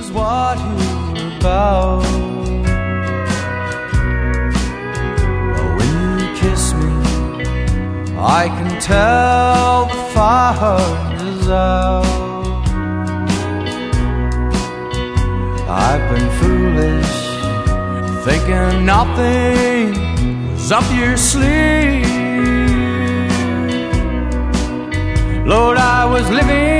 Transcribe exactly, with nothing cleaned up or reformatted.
is what you're about. But when you kiss me, I can tell the fire is out. I've been foolish, thinking nothing was up your sleeve. Lord, I was living